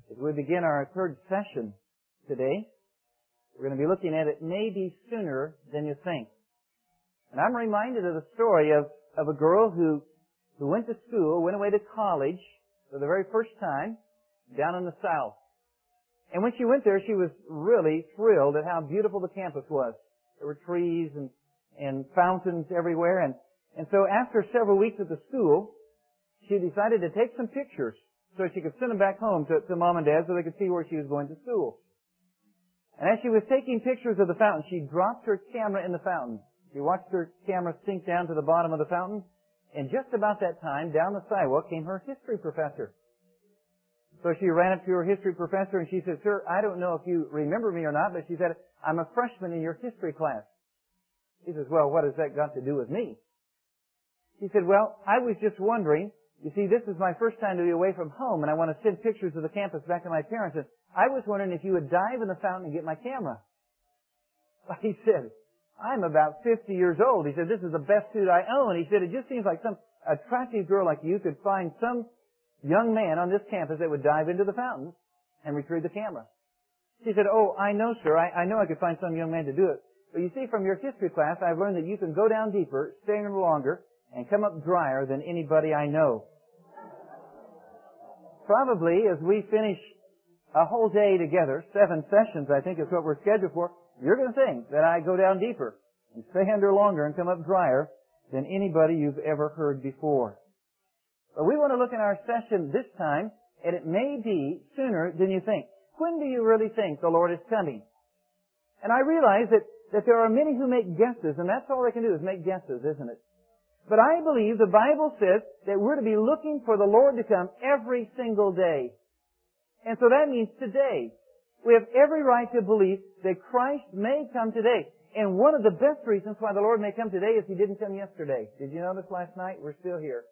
As we begin our third session today, we're going to be looking at it may be sooner than you think. And I'm reminded of the story of a girl who went to school, went away to college for the very first time down in the South. And when she went there, she was really thrilled at how beautiful the campus was. There were trees and fountains everywhere. And so after several weeks at the school, she decided to take some pictures so she could send them back home to Mom and Dad so they could see where she was going to school. And as she was taking pictures of the fountain, she dropped her camera in the fountain. She watched her camera sink down to the bottom of the fountain. And just about that time, down the sidewalk came her history professor. So she ran up to her history professor and she said, "Sir, I don't know if you remember me or not," but she said, "I'm a freshman in your history class." He says, "Well, what has that got to do with me?" She said, "Well, I was just wondering, you see, this is my first time to be away from home and I want to send pictures of the campus back to my parents. And I was wondering if you would dive in the fountain and get my camera." He said, "I'm about 50 years old." He said, "This is the best suit I own." He said, "It just seems like some attractive girl like you could find some young man on this campus that would dive into the fountain and retrieve the camera." She said, "Oh, I know, sir. I know I could find some young man to do it. But you see, from your history class, I've learned that you can go down deeper, stay in longer, and come up drier than anybody I know." Probably as we finish a whole day together, 7 sessions I think is what we're scheduled for, you're going to think that I go down deeper and stay under longer and come up drier than anybody you've ever heard before. But we want to look in our session this time, and it may be sooner than you think. When do you really think the Lord is coming? And I realize that there are many who make guesses, and that's all they can do is make guesses, isn't it? But I believe the Bible says that we're to be looking for the Lord to come every single day. And so that means today. We have every right to believe that Christ may come today. And one of the best reasons why the Lord may come today is He didn't come yesterday. Did you notice last night? We're still here.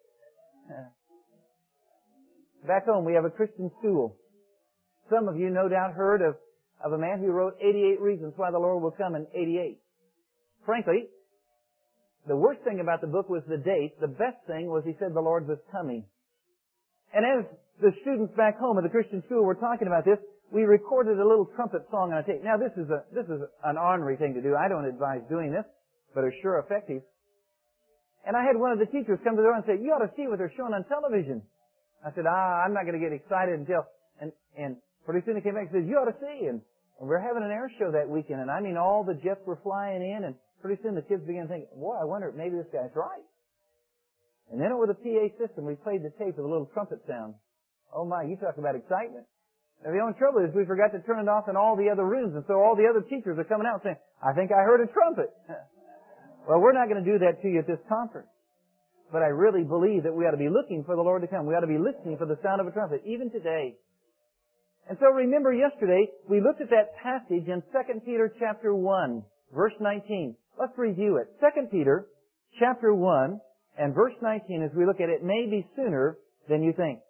Back home, we have a Christian school. Some of you no doubt heard of a man who wrote 88 reasons why the Lord will come in 88. Frankly, the worst thing about the book was the date. The best thing was he said the Lord was coming. And as the students back home at the Christian school were talking about this, we recorded a little trumpet song on a tape. Now this is an ornery thing to do. I don't advise doing this, but it's sure effective. And I had one of the teachers come to the door and say, "You ought to see what they're showing on television." I said, "I'm not going to get excited until..." And pretty soon he came back and said, "You ought to see." And we're having an air show that weekend. And I mean, all the jets were flying in. And pretty soon the kids began to think, "Boy, I wonder if maybe this guy's right." And then over the PA system, we played the tape with a little trumpet sound. Oh my, you talk about excitement. Now the only trouble is we forgot to turn it off in all the other rooms. And so all the other teachers are coming out saying, "I think I heard a trumpet." Well, we're not going to do that to you at this conference. But I really believe that we ought to be looking for the Lord to come. We ought to be listening for the sound of a trumpet, even today. And so remember yesterday, we looked at that passage in 2 Peter chapter 1, verse 19. Let's review it. 2 Peter chapter 1 and verse 19 as we look at it may be sooner than you think.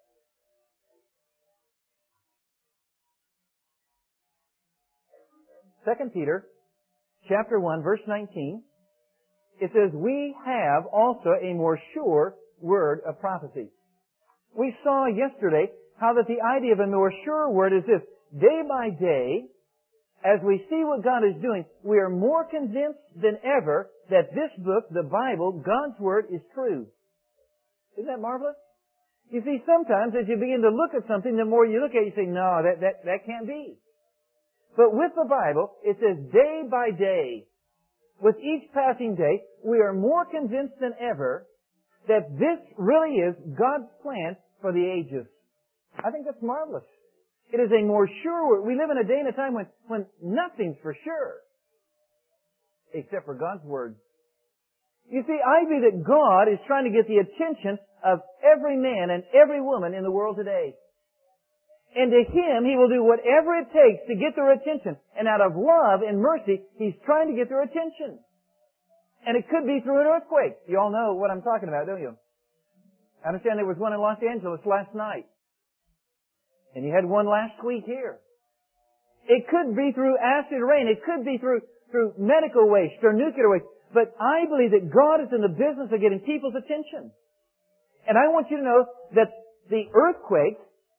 2 Peter chapter 1, verse 19. It says, "We have also a more sure word of prophecy." We saw yesterday how that the idea of a more sure word is this. Day by day, as we see what God is doing, we are more convinced than ever that this book, the Bible, God's Word, is true. Isn't that marvelous? You see, sometimes as you begin to look at something, the more you look at it, you say, "No, that can't be." But with the Bible, it says day by day, with each passing day, we are more convinced than ever that this really is God's plan for the ages. I think that's marvelous. It is a more sure word. We live in a day and a time when nothing's for sure except for God's Word. You see, I believe that God is trying to get the attention of every man and every woman in the world today. And to Him, He will do whatever it takes to get their attention. And out of love and mercy, He's trying to get their attention. And it could be through an earthquake. You all know what I'm talking about, don't you? I understand there was one in Los Angeles last night. And you had one last week here. It could be through acid rain. It could be through medical waste or nuclear waste. But I believe that God is in the business of getting people's attention. And I want you to know that the earthquakes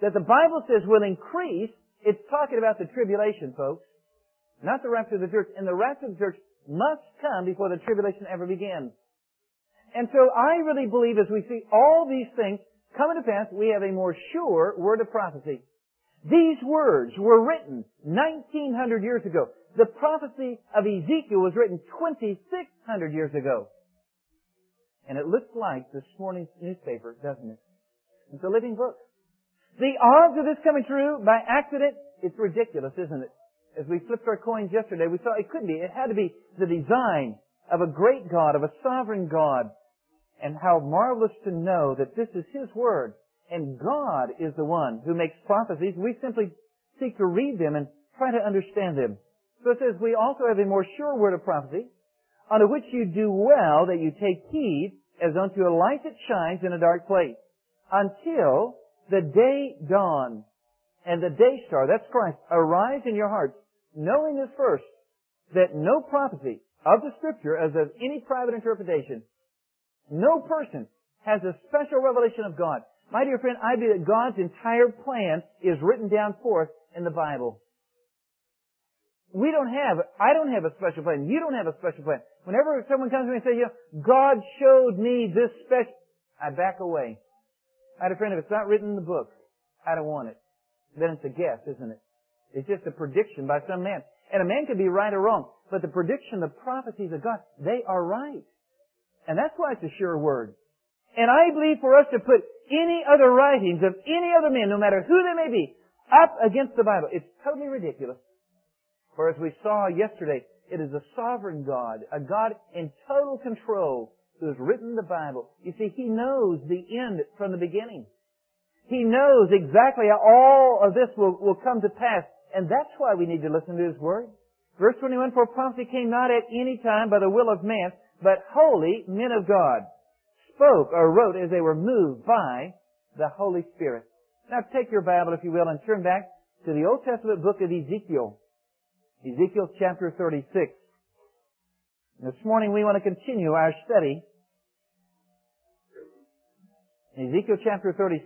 that the Bible says will increase, it's talking about the tribulation, folks. Not the rapture of the church. And the rapture of the church must come before the tribulation ever begins. And so I really believe as we see all these things coming to pass, we have a more sure word of prophecy. These words were written 1900 years ago. The prophecy of Ezekiel was written 2600 years ago. And it looks like this morning's newspaper, doesn't it? It's a living book. The odds of this coming true by accident, it's ridiculous, isn't it? As we flipped our coins yesterday, we saw it couldn't be. It had to be the design of a great God, of a sovereign God. And how marvelous to know that this is His Word. And God is the one who makes prophecies. We simply seek to read them and try to understand them. So it says, we also have a more sure word of prophecy, unto which you do well that you take heed as unto a light that shines in a dark place, until the day dawn and the day star, that's Christ, arise in your hearts, knowing this first, that no prophecy of the Scripture as of any private interpretation, no person has a special revelation of God. My dear friend, I believe that God's entire plan is written down for us in the Bible. I don't have a special plan. You don't have a special plan. Whenever someone comes to me and says, God showed me this special, I back away. My dear friend, if it's not written in the book, I don't want it. Then it's a guess, isn't it? It's just a prediction by some man. And a man could be right or wrong. But the prediction, the prophecies of God, they are right. And that's why it's a sure word. And I believe for us to put any other writings of any other men, no matter who they may be, up against the Bible, it's totally ridiculous. For as we saw yesterday, it is a sovereign God, a God in total control who has written the Bible. You see, He knows the end from the beginning. He knows exactly how all of this will come to pass. And that's why we need to listen to His Word. Verse 21, for prophecy came not at any time by the will of man, but holy men of God spoke or wrote as they were moved by the Holy Spirit. Now take your Bible, if you will, and turn back to the Old Testament book of Ezekiel. Ezekiel chapter 36. This morning we want to continue our study in Ezekiel chapter 36.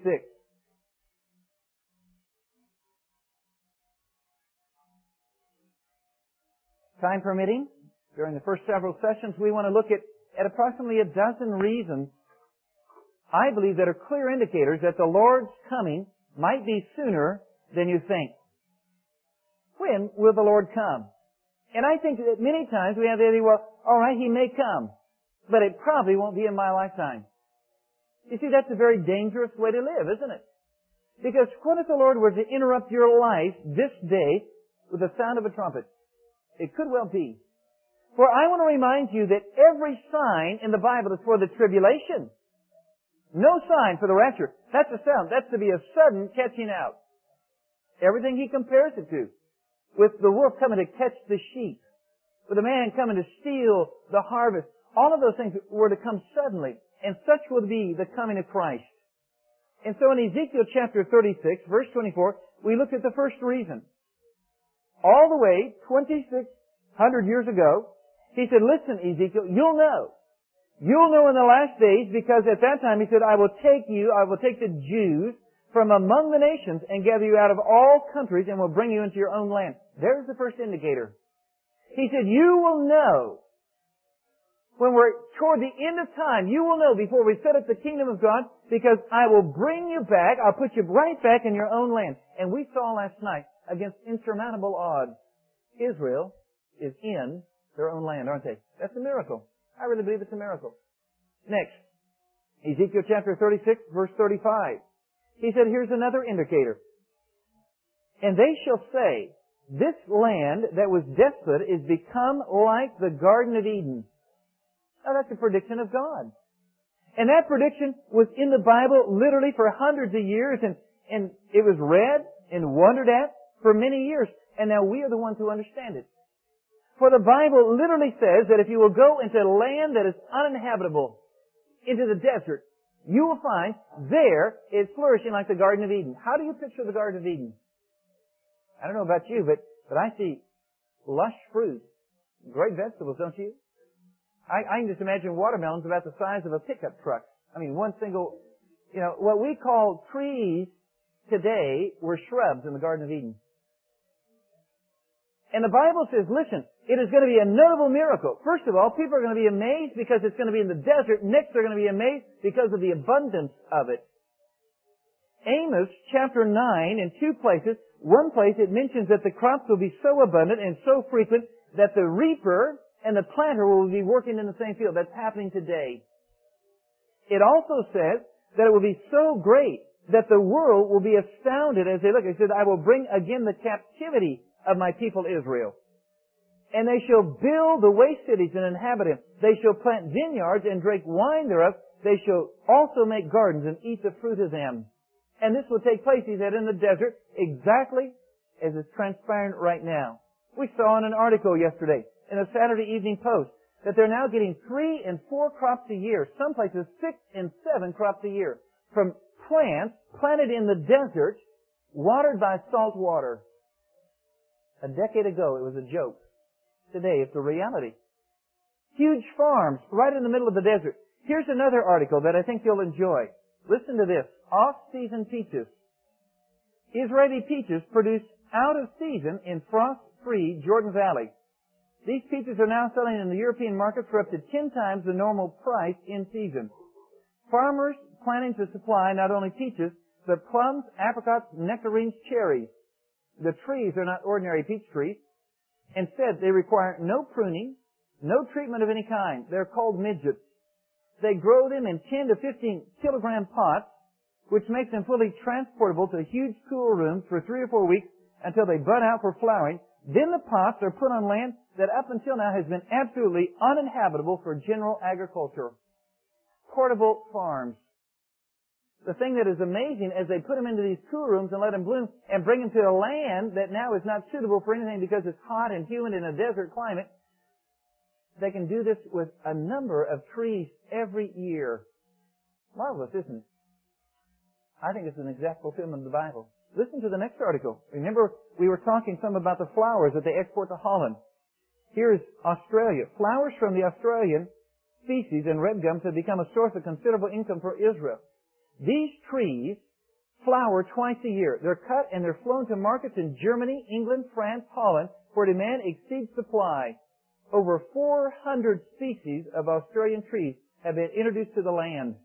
Time permitting, during the first several sessions, we want to look at approximately a dozen reasons, I believe, that are clear indicators that the Lord's coming might be sooner than you think. When will the Lord come? And I think that many times we have the idea, well, all right, He may come, but it probably won't be in my lifetime. You see, that's a very dangerous way to live, isn't it? Because what if the Lord were to interrupt your life this day with the sound of a trumpet? It could well be. For I want to remind you that every sign in the Bible is for the tribulation. No sign for the rapture. That's a sound. That's to be a sudden catching out. Everything He compares it to. With the wolf coming to catch the sheep. With a man coming to steal the harvest. All of those things were to come suddenly. And such will be the coming of Christ. And so in Ezekiel chapter 36, verse 24, we looked at the first reason. All the way 2,600 years ago, He said, listen, Ezekiel, you'll know. You'll know in the last days, because at that time He said, I will take the Jews from among the nations and gather you out of all countries and will bring you into your own land. There's the first indicator. He said, you will know when we're toward the end of time, you will know before we set up the kingdom of God, because I will bring you back, I'll put you right back in your own land. And we saw last night, against insurmountable odds, Israel is in their own land, aren't they? That's a miracle. I really believe it's a miracle. Next, Ezekiel chapter 36, verse 35. He said, here's another indicator. And they shall say, this land that was desolate is become like the Garden of Eden. Now that's a prediction of God. And that prediction was in the Bible literally for hundreds of years, and it was read and wondered at for many years. And now we are the ones who understand it. For the Bible literally says that if you will go into a land that is uninhabitable, into the desert, you will find there it's flourishing like the Garden of Eden. How do you picture the Garden of Eden? I don't know about you, but I see lush fruit, great vegetables, don't you? I can just imagine watermelons about the size of a pickup truck. I mean, one single, what we call trees today were shrubs in the Garden of Eden. And the Bible says, listen, it is going to be a notable miracle. First of all, people are going to be amazed because it's going to be in the desert. Next, they're going to be amazed because of the abundance of it. Amos chapter 9, in two places, one place it mentions that the crops will be so abundant and so frequent that the reaper and the planter will be working in the same field. That's happening today. It also says that it will be so great that the world will be astounded as they look. It says, I will bring again the captivity of my people Israel. And they shall build the waste cities and inhabit them. They shall plant vineyards and drink wine thereof. They shall also make gardens and eat the fruit of them. And this will take place, he said, in the desert, exactly as is transpiring right now. We saw in an article yesterday in the Saturday Evening Post that they're now getting 3 and 4 crops a year, some places 6 and 7 crops a year, from plants planted in the desert, watered by salt water. A decade ago, it was a joke. Today, it's a reality. Huge farms right in the middle of the desert. Here's another article that I think you'll enjoy. Listen to this. Off-season peaches. Israeli peaches produced out of season in frost-free Jordan Valley. These peaches are now selling in the European market for up to 10 times the normal price in season. Farmers planning to supply not only peaches, but plums, apricots, nectarines, cherries. The trees are not ordinary peach trees. Instead, they require no pruning, no treatment of any kind. They're called midgets. They grow them in 10 to 15 kilogram pots, which makes them fully transportable to huge cool rooms for 3 or 4 weeks until they bud out for flowering. Then the pots are put on land that up until now has been absolutely uninhabitable for general agriculture. Portable farms. The thing that is amazing is they put them into these cool rooms and let them bloom and bring them to a land that now is not suitable for anything because it's hot and humid in a desert climate. They can do this with a number of trees every year. Marvelous, isn't it? I think it's an exact fulfillment of the Bible. Listen to the next article. Remember, we were talking some about the flowers that they export to Holland. Here's Australia. Flowers from the Australian species and red gums have become a source of considerable income for Israel. These trees flower twice a year. They're cut and they're flown to markets in Germany, England, France, Holland, where demand exceeds supply. Over 400 species of Australian trees have been introduced to the land.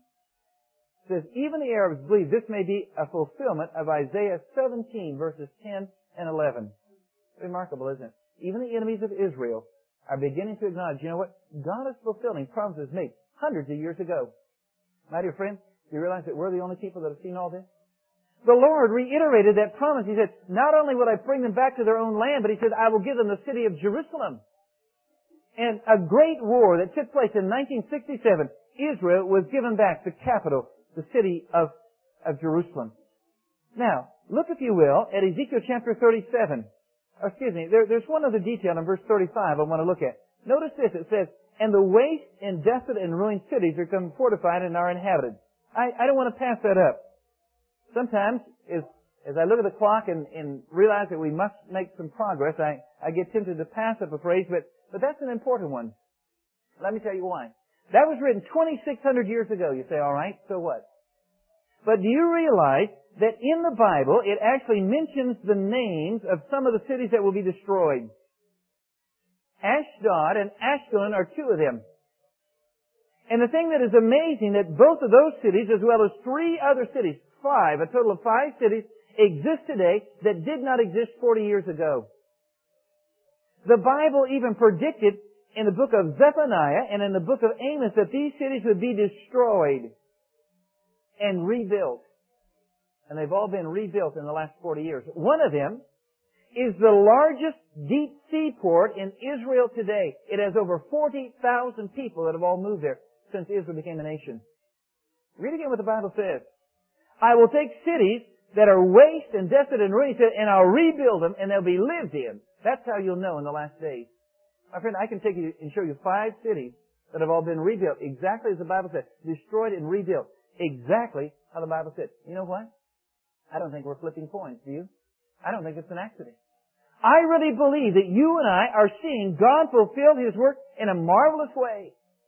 It says, even the Arabs believe this may be a fulfillment of Isaiah 17, verses 10 and 11. Remarkable, isn't it? Even the enemies of Israel are beginning to acknowledge, you know what? God is fulfilling promises made hundreds of years ago. My dear friend, do you realize that we're the only people that have seen all this? The Lord reiterated that promise. He said, not only will I bring them back to their own land, but He said, I will give them the city of Jerusalem. And a great war that took place in 1967, Israel was given back the capital, the city of Jerusalem. Now, look if you will at Ezekiel chapter 37. There's one other detail in verse 35 I want to look at. Notice this, it says, and the waste and desolate and ruined cities are become fortified and are inhabited. I don't want to pass that up. Sometimes, as I look at the clock and realize that we must make some progress, I get tempted to pass up a phrase, but that's an important one. Let me tell you why. That was written 2,600 years ago. You say, all right, so what? But do you realize that in the Bible, it actually mentions the names of some of the cities that will be destroyed? Ashdod and Ashkelon are 2 of them. And the thing that is amazing that both of those cities, as well as 3 other cities, 5, a total of 5 cities, exist today that did not exist 40 years ago. The Bible even predicted in the book of Zephaniah and in the book of Amos that these cities would be destroyed and rebuilt. And they've all been rebuilt in the last 40 years. One of them is the largest deep sea port in Israel today. It has over 40,000 people that have all moved there since Israel became a nation. Read again what the Bible says. I will take cities that are waste and desolate and ruined, and I'll rebuild them, and they'll be lived in. That's how you'll know in the last days. My friend, I can take you and show you 5 cities that have all been rebuilt exactly as the Bible said. Destroyed and rebuilt. Exactly how the Bible said. You know what? I don't think we're flipping coins, do you? I don't think it's an accident. I really believe that you and I are seeing God fulfill His work in a marvelous way.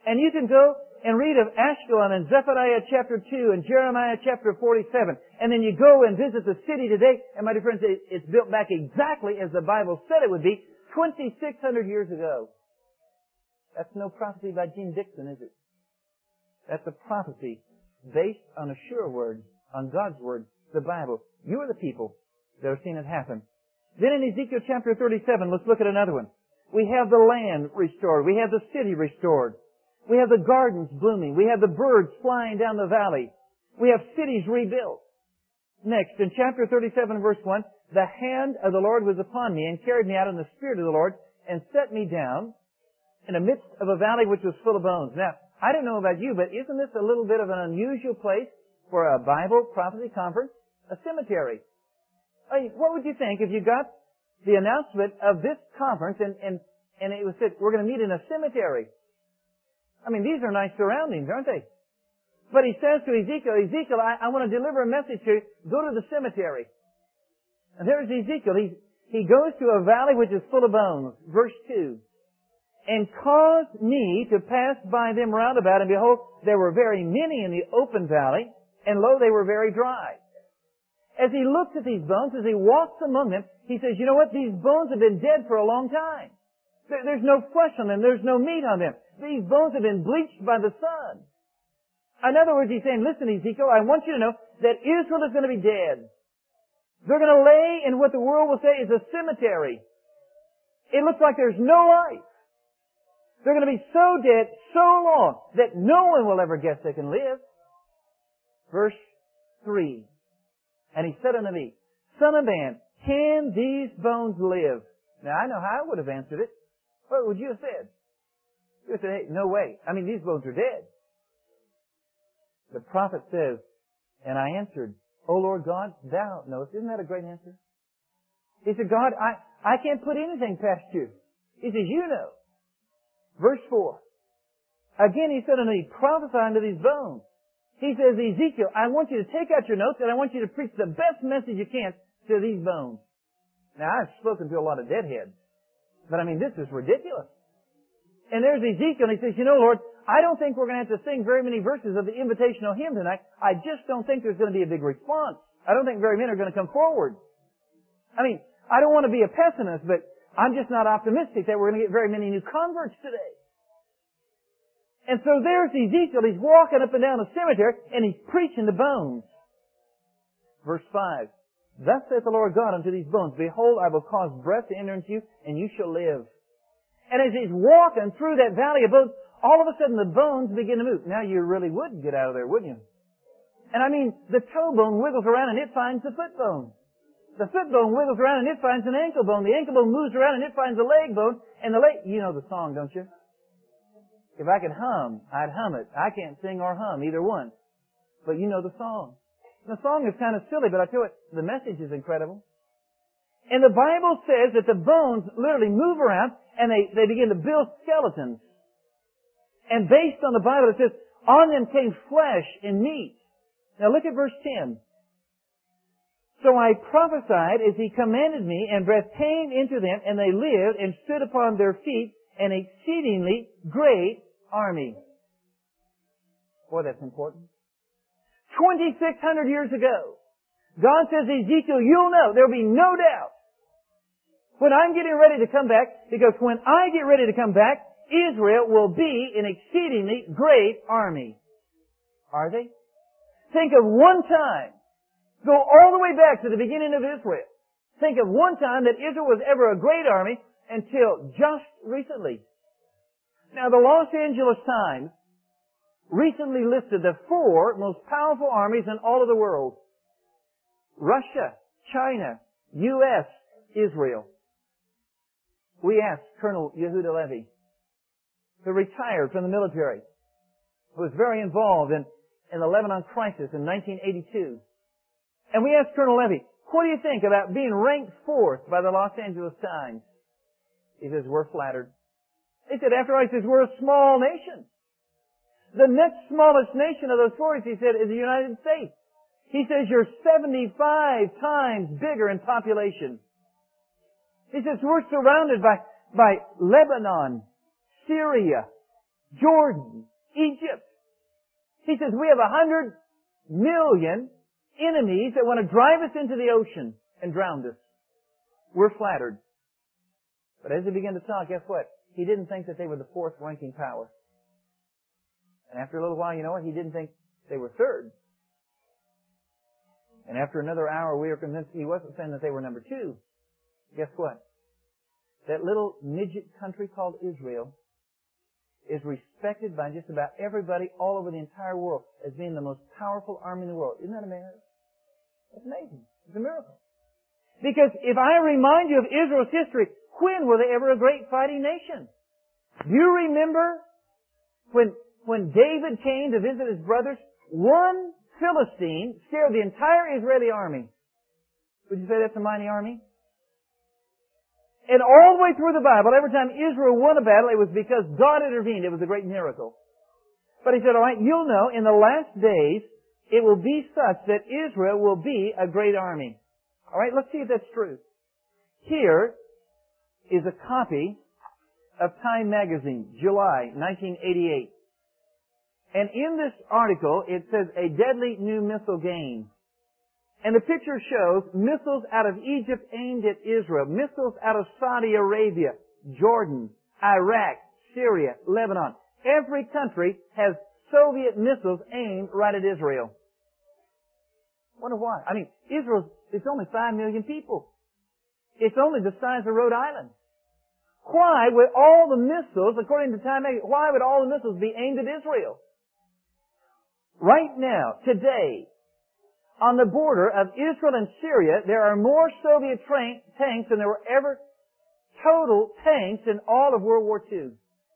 And you can go and read of Ashkelon and Zephaniah chapter 2 and Jeremiah chapter 47. And then you go and visit the city today. And my dear friends, it's built back exactly as the Bible said it would be 2,600 years ago. That's no prophecy by Gene Dixon, is it? That's a prophecy based on a sure word, on God's word, the Bible. You are the people that have seen it happen. Then in Ezekiel chapter 37, let's look at another one. We have the land restored. We have the city restored. We have the gardens blooming. We have the birds flying down the valley. We have cities rebuilt. Next, in chapter 37, verse 1, the hand of the Lord was upon me and carried me out in the spirit of the Lord and set me down in the midst of a valley which was full of bones. Now, I don't know about you, but isn't this a little bit of an unusual place for a Bible prophecy conference? A cemetery. I mean, what would you think if you got the announcement of this conference and it was said, we're going to meet in a cemetery? I mean, these are nice surroundings, aren't they? But he says to Ezekiel, Ezekiel, I want to deliver a message to you. Go to the cemetery. And there's Ezekiel. He goes to a valley which is full of bones. Verse 2. And caused me to pass by them round about, and behold, there were very many in the open valley, and lo, they were very dry. As he looks at these bones, as he walks among them, he says, you know what? These bones have been dead for a long time. There's no flesh on them. There's no meat on them. These bones have been bleached by the sun. In other words, he's saying, listen, Ezekiel, I want you to know that Israel is going to be dead. They're going to lay in what the world will say is a cemetery. It looks like there's no life. They're going to be so dead, so long, that no one will ever guess they can live. Verse 3. And he said unto me, Son of man, can these bones live? Now, I know how I would have answered it. What would you have said? You would have said, hey, no way. I mean, these bones are dead. The prophet says, and I answered, O Lord God, thou knowest. Isn't that a great answer? He said, God, I can't put anything past you. He says, you know. Verse 4. Again he said unto me, prophesy unto these bones. He says, Ezekiel, I want you to take out your notes and I want you to preach the best message you can to these bones. Now, I've spoken to a lot of deadheads, but I mean, this is ridiculous. And there's Ezekiel, and he says, you know, Lord, I don't think we're going to have to sing very many verses of the invitational hymn tonight. I just don't think there's going to be a big response. I don't think very many are going to come forward. I mean, I don't want to be a pessimist, but I'm just not optimistic that we're going to get very many new converts today. And so there's Ezekiel. He's walking up and down the cemetery, and he's preaching to bones. Verse 5. Thus saith the Lord God unto these bones, Behold, I will cause breath to enter into you, and you shall live. And as he's walking through that valley of bones, all of a sudden the bones begin to move. Now you really would get out of there, wouldn't you? And I mean, the toe bone wiggles around and it finds the foot bone. The foot bone wiggles around and it finds an ankle bone. The ankle bone moves around and it finds a leg bone. And the leg, you know the song, don't you? If I could hum, I'd hum it. I can't sing or hum, either one. But you know the song. The song is kind of silly, but I tell you what, the message is incredible. And the Bible says that the bones literally move around and they begin to build skeletons. And based on the Bible, it says, on them came flesh and meat. Now look at verse 10. So I prophesied as he commanded me, and breath came into them, and they lived and stood upon their feet, an exceedingly great army. Boy, that's important. 2,600 years ago, God says, Ezekiel, you'll know, there'll be no doubt when I'm getting ready to come back, because when I get ready to come back, Israel will be an exceedingly great army. Are they? Think of one time. Go all the way back to the beginning of Israel. Think of one time that Israel was ever a great army until just recently. Now, the Los Angeles Times recently listed the 4 most powerful armies in all of the world. Russia, China, U.S., Israel. We asked Colonel Yehuda Levy, who retired from the military, who was very involved in the Lebanon crisis in 1982. And we asked Colonel Levy, what do you think about being ranked 4th by the Los Angeles Times? He says, we're flattered. He said, after all, he says, we're a small nation. The next smallest nation of those 4, he said, is the United States. He says, you're 75 times bigger in population. He says, we're surrounded by Lebanon, Syria, Jordan, Egypt. He says, we have 100 million enemies that want to drive us into the ocean and drown us. We're flattered. But as he began to talk, guess what? He didn't think that they were the fourth ranking power. And after a little while, you know what? He didn't think they were third. And after another hour, we were convinced he wasn't saying that they were number two. Guess what? That little midget country called Israel is respected by just about everybody all over the entire world as being the most powerful army in the world. Isn't that amazing? That's amazing. It's a miracle. Because if I remind you of Israel's history, when were they ever a great fighting nation? Do you remember when David came to visit his brothers? One Philistine scared the entire Israeli army. Would you say that's a mighty army? And all the way through the Bible, every time Israel won a battle, it was because God intervened. It was a great miracle. But he said, all right, you'll know in the last days, it will be such that Israel will be a great army. All right, let's see if that's true. Here is a copy of Time Magazine, July 1988. And in this article, it says, a deadly new missile gained. And the picture shows missiles out of Egypt aimed at Israel, missiles out of Saudi Arabia, Jordan, Iraq, Syria, Lebanon. Every country has Soviet missiles aimed right at Israel. Wonder why? I mean, Israel, it's only 5 million people. It's only the size of Rhode Island. Why would all the missiles, according to Time Magazine, why would all the missiles be aimed at Israel? Right now, today, on the border of Israel and Syria, there are more Soviet tanks than there were ever total tanks in all of World War II.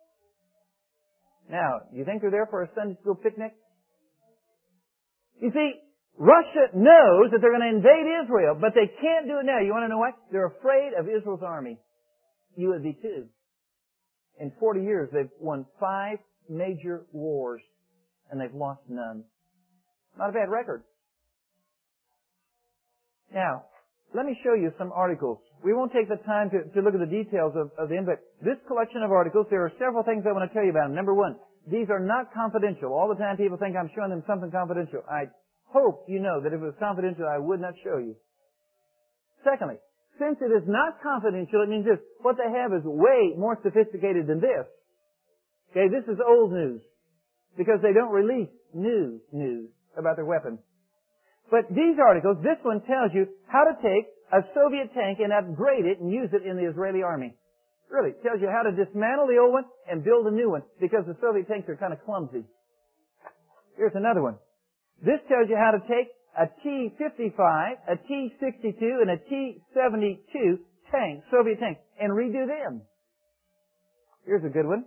Now, you think they're there for a Sunday school picnic? You see, Russia knows that they're going to invade Israel, but they can't do it now. You want to know why? They're afraid of Israel's army. You would be too. In 40 years, they've won 5 major wars, and they've lost none. Not a bad record. Now, let me show you some articles. We won't take the time to look at the details of the but this collection of articles, there are several things I want to tell you about them. Number one, these are not confidential. All the time people think I'm showing them something confidential. I hope you know that if it was confidential, I would not show you. Secondly, since it is not confidential, it means this. What they have is way more sophisticated than this. Okay, this is old news. Because they don't release new news about their weapons. But these articles, this one tells you how to take a Soviet tank and upgrade it and use it in the Israeli army. Really, it tells you how to dismantle the old one and build a new one because the Soviet tanks are kind of clumsy. Here's another one. This tells you how to take a T-55, a T-62, and a T-72 tank, Soviet tank, and redo them. Here's a good one.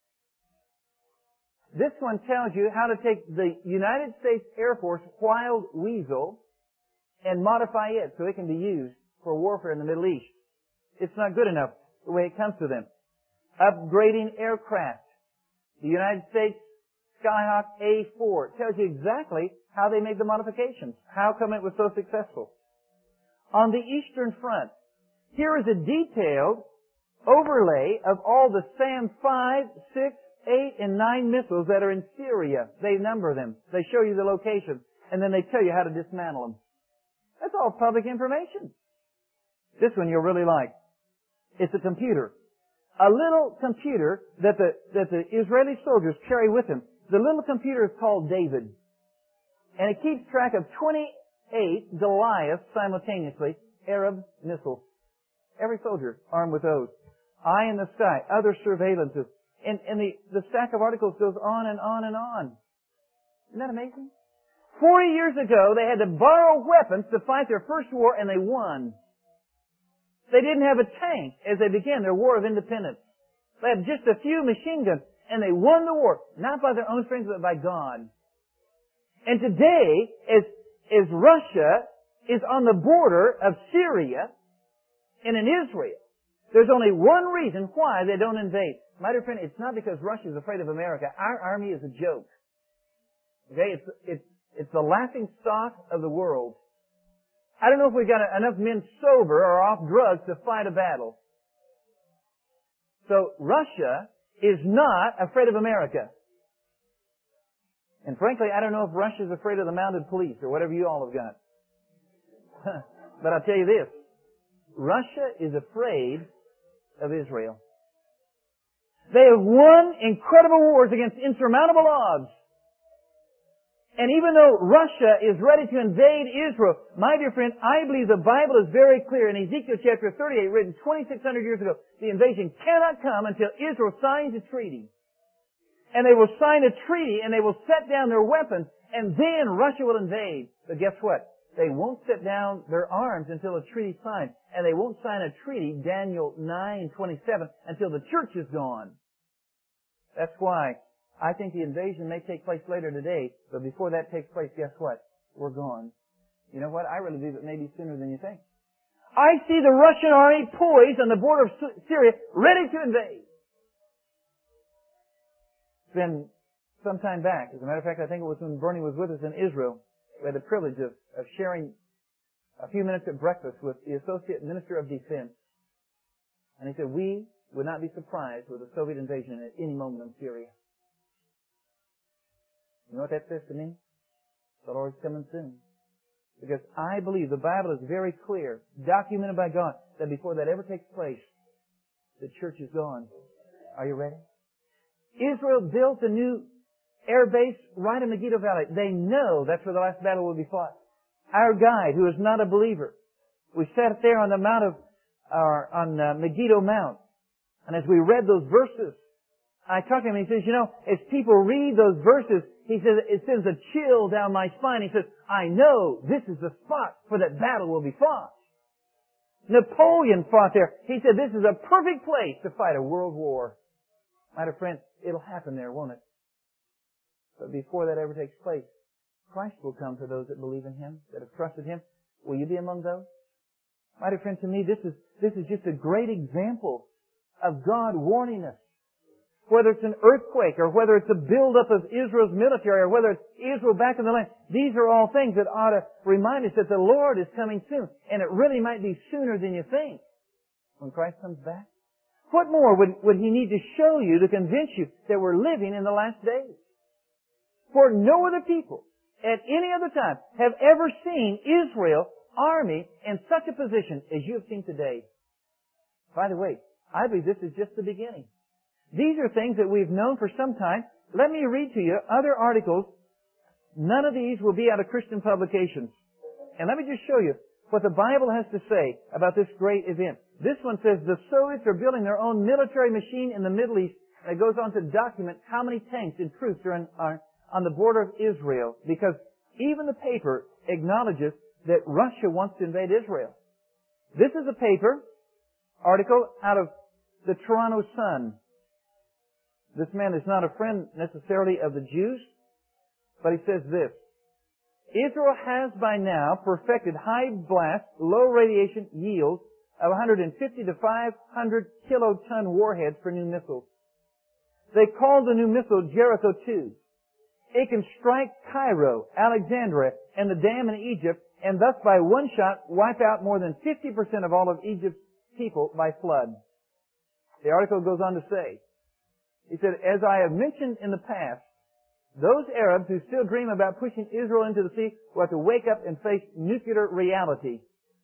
This one tells you how to take the United States Air Force Wild Weasel and modify it so it can be used for warfare in the Middle East. It's not good enough the way it comes to them. Upgrading aircraft. The United States Skyhawk A4 tells you exactly how they made the modifications. How come it was so successful? On the Eastern Front, here is a detailed overlay of all the SAM 5, 6, 8, and 9 missiles that are in Syria. They number them. They show you the location. And then they tell you how to dismantle them. That's all public information. This one you'll really like. It's a computer. A little computer that the Israeli soldiers carry with them. The little computer is called David. And it keeps track of 28 Goliaths simultaneously, Arab missiles. Every soldier armed with those. Eye in the sky, other surveillances. And the stack of articles goes on and on and on. Isn't that amazing? 40 years ago, they had to borrow weapons to fight their first war, and they won. They didn't have a tank as they began their war of independence. They had just a few machine guns, and they won the war, not by their own strength, but by God. And today, as Russia is on the border of Syria and in Israel, there's only one reason why they don't invade. My dear friend, it's not because Russia is afraid of America. Our army is a joke. Okay? It's the laughing stock of the world. I don't know if we've got enough men sober or off drugs to fight a battle. So Russia is not afraid of America. And frankly, I don't know if Russia's afraid of the mounted police or whatever you all have got. But I'll tell you this. Russia is afraid of Israel. They have won incredible wars against insurmountable odds. And even though Russia is ready to invade Israel, my dear friend, I believe the Bible is very clear. In Ezekiel chapter 38, written 2,600 years ago, the invasion cannot come until Israel signs a treaty. And they will sign a treaty and they will set down their weapons and then Russia will invade. But guess what? They won't set down their arms until a treaty is signed. And they won't sign a treaty, Daniel 9:27, until the church is gone. That's why I think the invasion may take place later today, but before that takes place, guess what? We're gone. You know what? I really believe it may be sooner than you think. I see the Russian army poised on the border of Syria, ready to invade. It's been some time back. As a matter of fact, I think it was when Bernie was with us in Israel. We had the privilege of sharing a few minutes at breakfast with the Associate Minister of Defense. And he said, we would not be surprised with a Soviet invasion at any moment in Syria. You know what that says to me? The Lord's coming soon. Because I believe the Bible is very clear, documented by God, that before that ever takes place, the church is gone. Are you ready? Israel built a new air base right in Megiddo Valley. They know that's where the last battle will be fought. Our guide, who is not a believer, we sat there on the Megiddo Mount, and as we read those verses, I talked to him and he says, you know, as people read those verses, he says, it sends a chill down my spine. He says, I know this is the spot where that battle will be fought. Napoleon fought there. He said, this is a perfect place to fight a world war. My dear friend, it'll happen there, won't it? But before that ever takes place, Christ will come to those that believe in Him, that have trusted Him. Will you be among those? My dear friend, to me, this is just a great example of God warning us. Whether it's an earthquake, or whether it's a build-up of Israel's military, or whether it's Israel back in the land, these are all things that ought to remind us that the Lord is coming soon. And it really might be sooner than you think when Christ comes back. What more would He need to show you to convince you that we're living in the last days? For no other people at any other time have ever seen Israel's army in such a position as you have seen today. By the way, I believe this is just the beginning. These are things that we've known for some time. Let me read to you other articles. None of these will be out of Christian publications. And let me just show you what the Bible has to say about this great event. This one says the Soviets are building their own military machine in the Middle East. And it goes on to document how many tanks and troops are on the border of Israel, because even the paper acknowledges that Russia wants to invade Israel. This is a paper article out of the Toronto Sun. This man is not a friend necessarily of the Jews, but he says this: Israel has by now perfected high blast, low radiation yields of 150 to 500 kiloton warheads for new missiles. They call the new missile Jericho 2. It can strike Cairo, Alexandria, and the dam in Egypt, and thus by one shot wipe out more than 50% of all of Egypt's people by flood. The article goes on to say, he said, as I have mentioned in the past, those Arabs who still dream about pushing Israel into the sea will have to wake up and face nuclear reality.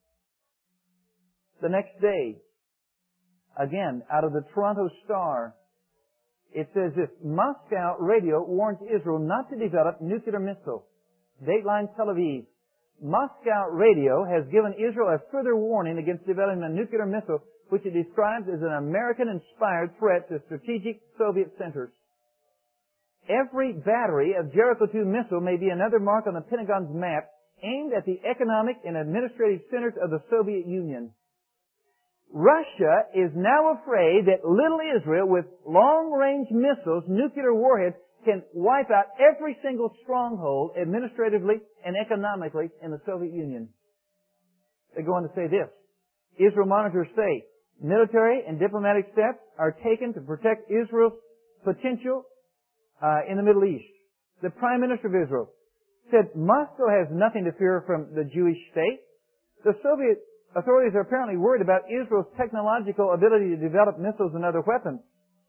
The next day, again, out of the Toronto Star, it says this: Moscow radio warns Israel not to develop nuclear missiles. Dateline Tel Aviv. Moscow radio has given Israel a further warning against developing a nuclear missile, which it describes as an American-inspired threat to strategic Soviet centers. Every battery of Jericho 2 missile may be another mark on the Pentagon's map aimed at the economic and administrative centers of the Soviet Union. Russia is now afraid that little Israel, with long-range missiles, nuclear warheads, can wipe out every single stronghold administratively and economically in the Soviet Union. They go on to say this: Israel monitors say military and diplomatic steps are taken to protect Israel's potential in the Middle East. The Prime Minister of Israel said Moscow has nothing to fear from the Jewish state. The Soviet authorities are apparently worried about Israel's technological ability to develop missiles and other weapons.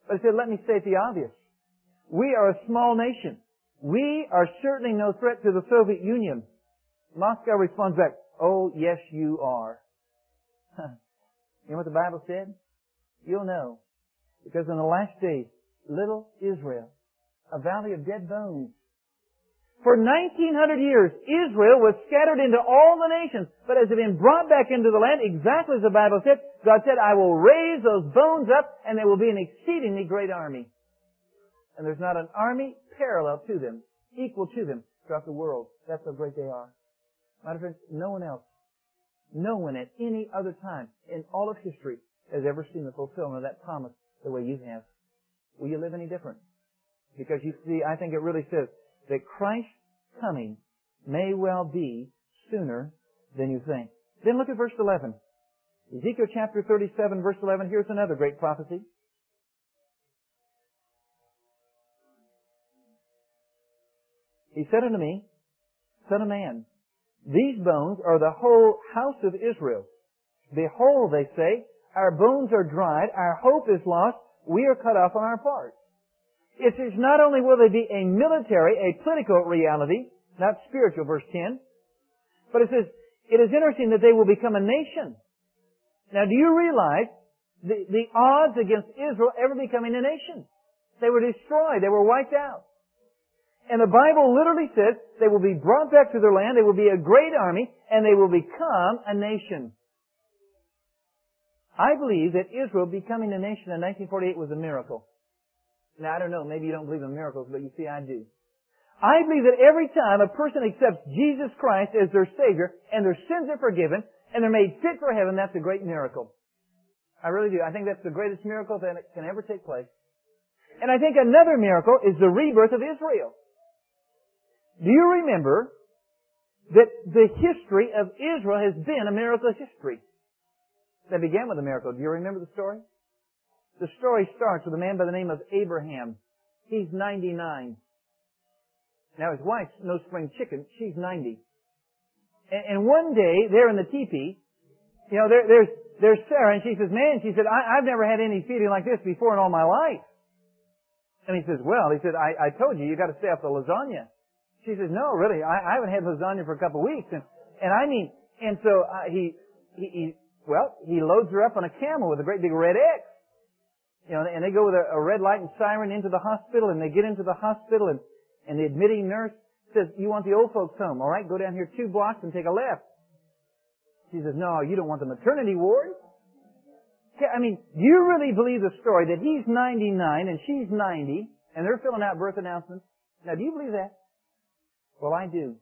But he said, let me state the obvious. We are a small nation. We are certainly no threat to the Soviet Union. Moscow responds back, oh, yes, you are. You know what the Bible said? You'll know. Because in the last days, little Israel, a valley of dead bones. For 1900 years, Israel was scattered into all the nations, but has been brought back into the land, exactly as the Bible said. God said, I will raise those bones up, and there will be an exceedingly great army. And there's not an army parallel to them, equal to them, throughout the world. That's how great they are. My friends, no one else, no one at any other time in all of history has ever seen the fulfillment of that promise the way you have. Will you live any different? Because you see, I think it really says that Christ's coming may well be sooner than you think. Then look at verse 11. Ezekiel chapter 37, verse 11. Here's another great prophecy. He said unto me, Son of man, these bones are the whole house of Israel. Behold, they say, our bones are dried, our hope is lost, we are cut off on our part. It says not only will they be a military, a political reality, not spiritual, verse 10, but it says, it is interesting that they will become a nation. Now, do you realize the odds against Israel ever becoming a nation? They were destroyed. They were wiped out. And the Bible literally says they will be brought back to their land, they will be a great army, and they will become a nation. I believe that Israel becoming a nation in 1948 was a miracle. Now, I don't know, maybe you don't believe in miracles, but you see, I do. I believe that every time a person accepts Jesus Christ as their Savior, and their sins are forgiven, and they're made fit for heaven, that's a great miracle. I really do. I think that's the greatest miracle that can ever take place. And I think another miracle is the rebirth of Israel. Do you remember that the history of Israel has been a miracle history? That began with a miracle. Do you remember the story? The story starts with a man by the name of Abraham. He's 99. Now his wife's no spring chicken. She's 90. And one day, there in the teepee, you know, there's Sarah, and she says, man, she said, I've never had any feeling like this before in all my life. And he says, well, I told you got to stay off the lasagna. She says, no, really, I haven't had lasagna for a couple of weeks. And so he loads her up on a camel with a great big red X. You know, and they go with a red light and siren into the hospital, and they get into the hospital, and the admitting nurse says, you want the old folks home, all right? Go down here 2 blocks and take a left. She says, no, you don't want the maternity ward. I mean, do you really believe the story that he's 99 and she's 90, and they're filling out birth announcements? Now, do you believe that? Well, I do.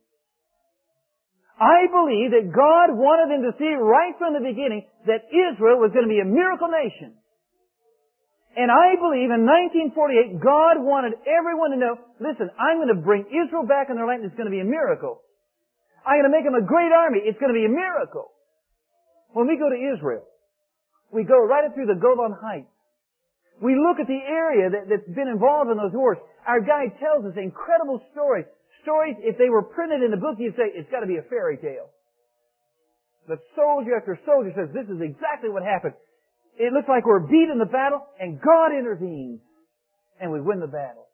I believe that God wanted them to see right from the beginning that Israel was going to be a miracle nation. And I believe in 1948, God wanted everyone to know, listen, I'm going to bring Israel back in their land, and it's going to be a miracle. I'm going to make them a great army. It's going to be a miracle. When we go to Israel, we go right up through the Golan Heights. We look at the area that's been involved in those wars. Our guide tells us incredible stories. Stories, if they were printed in a book, you'd say, it's got to be a fairy tale. But soldier after soldier says, this is exactly what happened. It looks like we're beat in the battle, and God intervenes, and we win the battle.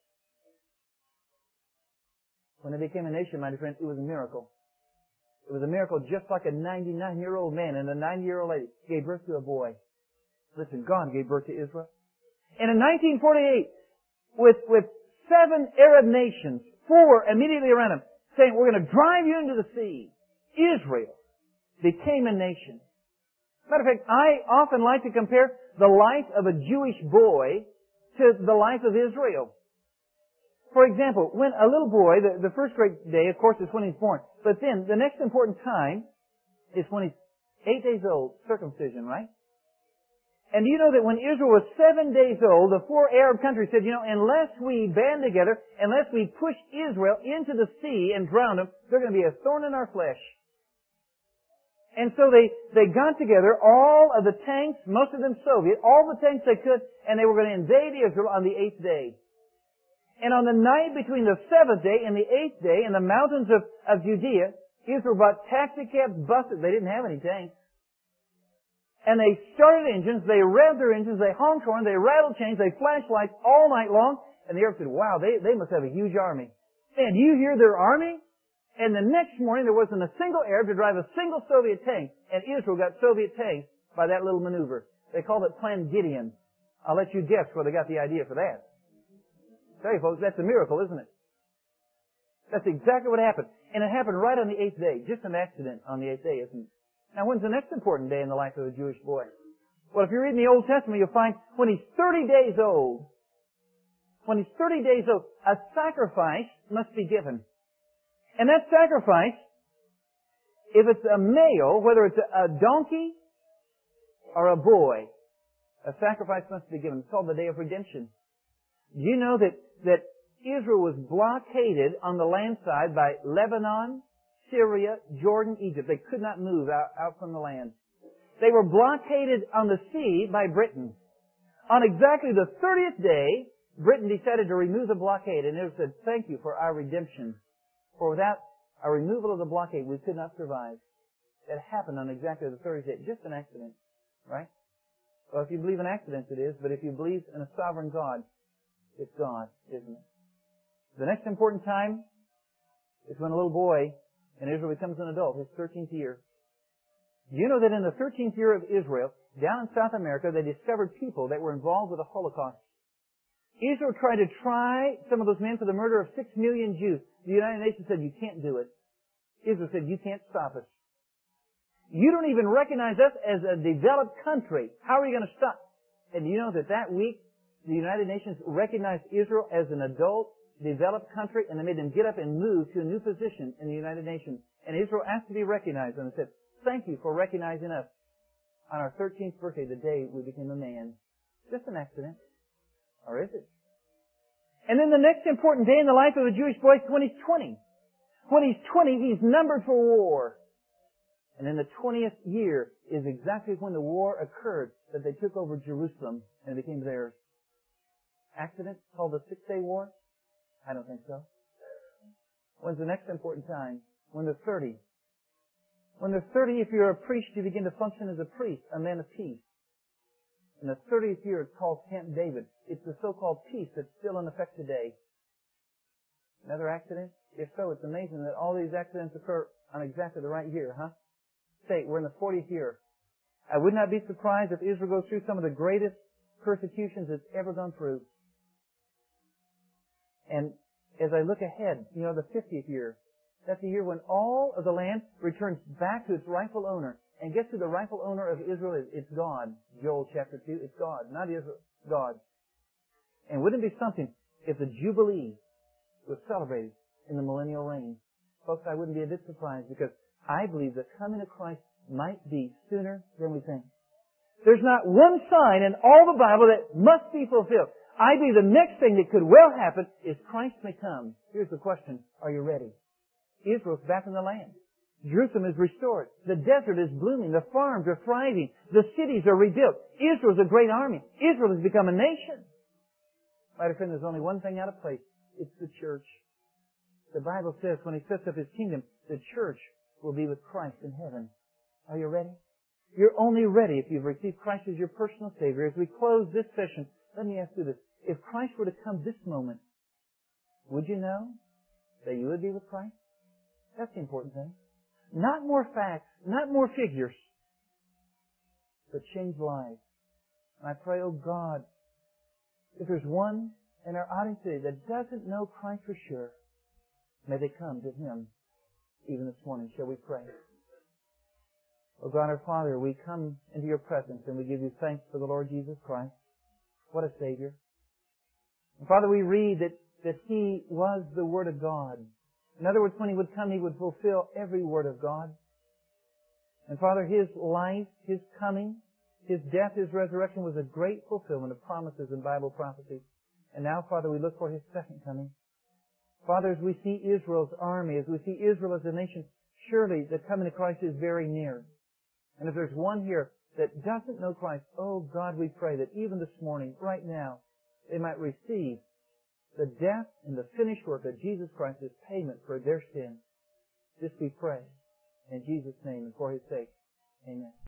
When they became a nation, my dear friend, it was a miracle. It was a miracle just like a 99-year-old man and a 90-year-old lady gave birth to a boy. Listen, God gave birth to Israel. And in 1948, with 7 Arab nations, 4 immediately around him, saying, we're going to drive you into the sea, Israel became a nation. Matter of fact, I often like to compare the life of a Jewish boy to the life of Israel. For example, when a little boy, the first great day, of course, is when he's born. But then, the next important time is when he's 8 days old, circumcision, right? And do you know that when Israel was 7 days old, the 4 Arab countries said, unless we band together, unless we push Israel into the sea and drown them, they're going to be a thorn in our flesh. And so they got together all of the tanks, most of them Soviet, all the tanks they could, and they were going to invade Israel on the 8th day. And on the night between the 7th day and the 8th day, in the mountains of Judea, Israel brought taxicabs, buses. They didn't have any tanks. And they started engines, they revved their engines, they honked horns, they rattled chains, they flashed lights all night long. And the Arabs said, wow, they must have a huge army. And do you hear their army? And the next morning there wasn't a single Arab to drive a single Soviet tank. And Israel got Soviet tanks by that little maneuver. They called it Plan Gideon. I'll let you guess where they got the idea for that. Tell you folks, that's a miracle, isn't it? That's exactly what happened. And it happened right on the 8th day. Just an accident on the 8th day, isn't it? Now, when's the next important day in the life of a Jewish boy? Well, if you read in the Old Testament, you'll find when he's 30 days old, a sacrifice must be given. And that sacrifice, if it's a male, whether it's a donkey or a boy, a sacrifice must be given. It's called the Day of Redemption. Do you know that Israel was blockaded on the land side by Lebanon, Syria, Jordan, Egypt. They could not move out from the land. They were blockaded on the sea by Britain. On exactly the 30th day, Britain decided to remove the blockade, and it said, thank you for our redemption. For without our removal of the blockade, we could not survive. It happened on exactly the 30th day. Just an accident, right? Well, if you believe in accidents, it is, but if you believe in a sovereign God, it's God, isn't it? The next important time is when a little boy in Israel becomes an adult, his 13th year. Do you know that in the 13th year of Israel, down in South America, they discovered people that were involved with the Holocaust. Israel tried to try some of those men for the murder of 6 million Jews. The United Nations said, you can't do it. Israel said, you can't stop us. You don't even recognize us as a developed country. How are you going to stop? And do you know that week, the United Nations recognized Israel as an adult, developed country, and they made them get up and move to a new position in the United Nations. And Israel asked to be recognized, and they said, thank you for recognizing us on our 13th birthday, the day we became a man. Just an accident. Or is it? And then the next important day in the life of a Jewish boy is when he's 20. When he's 20, he's numbered for war. And in the 20th year is exactly when the war occurred that they took over Jerusalem and it became theirs. Accident called the 6-Day War? I don't think so. When's the next important time? When they're 30. When they're 30, if you're a priest, you begin to function as a priest, a man of peace. In the 30th year, it's called Camp David. It's the so-called peace that's still in effect today. Another accident? If so, it's amazing that all these accidents occur on exactly the right year, huh? Say, we're in the 40th year. I would not be surprised if Israel goes through some of the greatest persecutions it's ever gone through. And as I look ahead, the 50th year, that's the year when all of the land returns back to its rightful owner. And guess who the rightful owner of Israel is? It's God. Joel chapter 2, it's God, not Israel, God. And wouldn't it be something if the Jubilee was celebrated in the millennial reign? Folks, I wouldn't be a bit surprised because I believe the coming of Christ might be sooner than we think. There's not one sign in all the Bible that must be fulfilled. I believe the next thing that could well happen is Christ may come. Here's the question. Are you ready? Israel's back in the land. Jerusalem is restored. The desert is blooming. The farms are thriving. The cities are rebuilt. Israel's a great army. Israel has become a nation. My dear friend, there's only one thing out of place. It's the church. The Bible says when He sets up His kingdom, the church will be with Christ in heaven. Are you ready? You're only ready if you've received Christ as your personal Savior. As we close this session, let me ask you this. If Christ were to come this moment, would you know that you would be with Christ? That's the important thing. Not more facts, not more figures, but changed lives. And I pray, oh God, if there's one in our audience today that doesn't know Christ for sure, may they come to Him even this morning. Shall we pray? Oh God, our Father, we come into Your presence and we give You thanks for the Lord Jesus Christ. What a Savior. And Father, we read that He was the Word of God. In other words, when He would come, He would fulfill every word of God. And Father, His life, His coming, His death, His resurrection was a great fulfillment of promises in Bible prophecy. And now, Father, we look for His second coming. Father, as we see Israel's army, as we see Israel as a nation, surely the coming of Christ is very near. And if there's one here that doesn't know Christ, oh God, we pray that even this morning, right now, they might receive the death and the finished work of Jesus Christ as payment for their sin. This we pray in Jesus' name and for His sake. Amen.